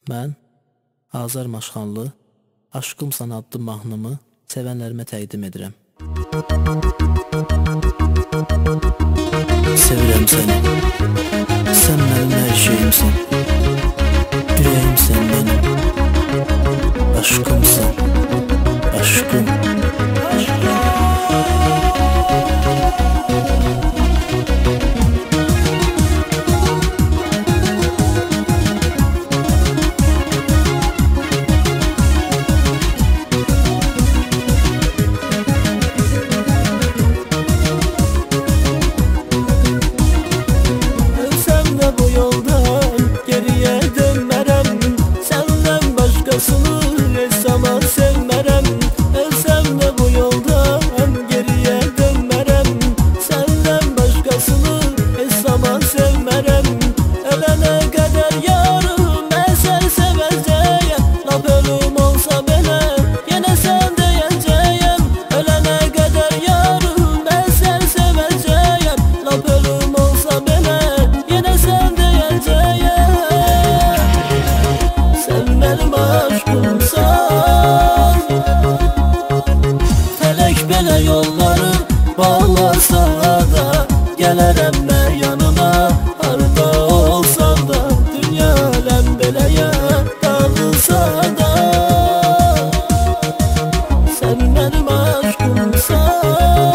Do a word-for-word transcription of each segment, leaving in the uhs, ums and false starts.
Mən Azər Maşxanlı Aşkımsan adlı mahnımı sevənlərimə təqdim edirəm. Sevirəm səni, sən mənim hər şeyimsən, ürəyimsən mənim, aşkımsan, aşkım, aşkım. Belə yolları bağlasa da gələrəm mən yanına, harda olsan da, dünya aləm beləyə dağılsa da, sən mənim aşkımsan,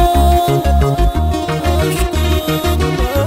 aşkım,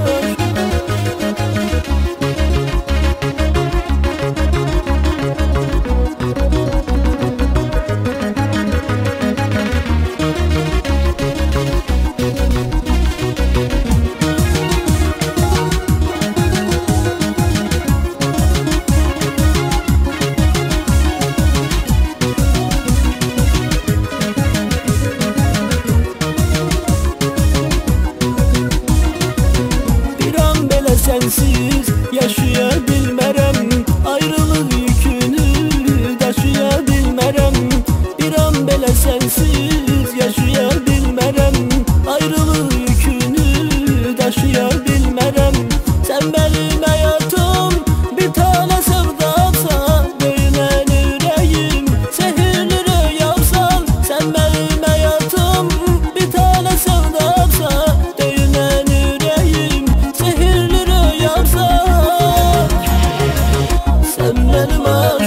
sensiz yaşaya bilmərəm, ayrılıq yükünü daşıya bilmərəm. Bir an belə sensiz yaşaya bilmərəm, ayrılıq yükünü daşıya bilmərəm. Sən mənim həyatım, bir tane sevdamsan, döyünən ürəyim, sehirli rüyamsan. Sən mənim həyatım, bir tane sevdamsan, döyünən ürəyim, sehirli rüyamsan. Sen benim aşkım.